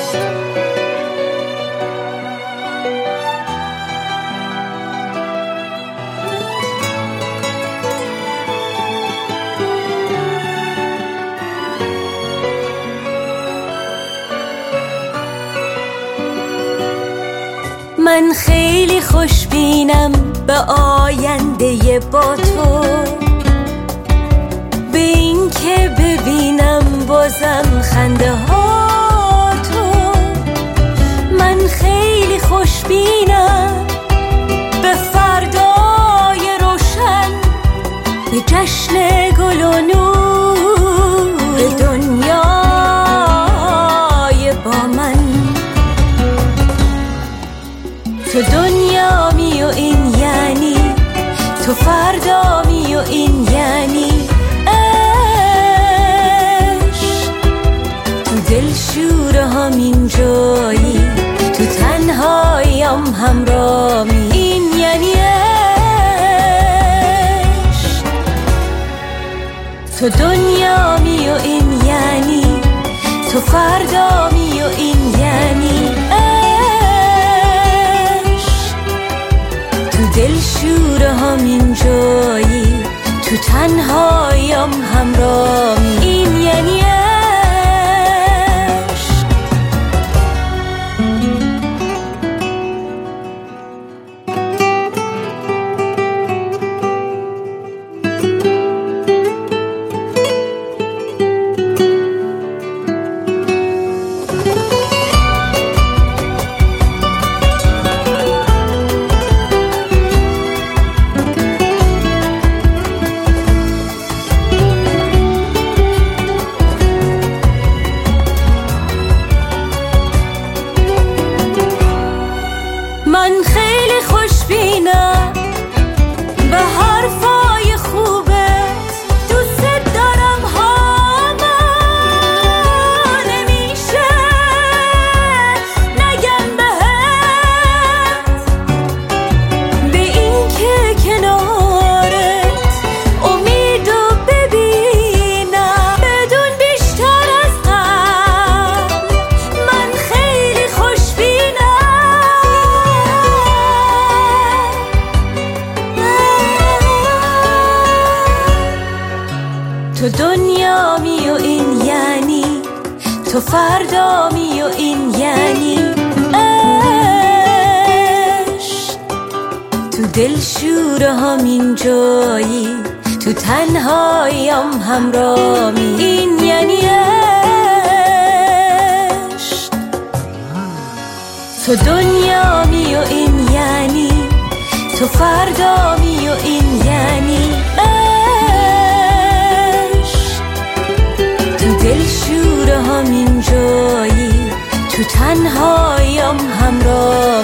من خیلی خوشبینم به آینده با تو، به این که ببینم بازم خنده ها تو. من خیلی خوشبینم به فردای روشن، به جشن گل و نور، به دنیای با من. تو دنیا می و این یعنی تو فردا می و این یعنی عشق. تو دل شور همین جایی، تو تنهایم همرامی، این یعنی عشق. تو دنیا می و این یعنی تو فردا می و این یعنی دل شور همین جایی، تو تنهایم همرامی، این یعنی عشق. من خیلی خوشبینم به حرفای خوبت، دوست دارم همه نمیشه نگم بهت، به این که کنارت امیدو ببینم بدون بیشتر از قبل. من خیلی خوشبینم تو دنیا می و این یعنی تو فردا می و این یعنی عشق. تو دل شور همین جایی، تو تنهایم همرامی، این یعنی عشق. تو دنیا می و این یعنی تو فردا می و این یعنی دل شور همین جایی، تو تنهایم همراه.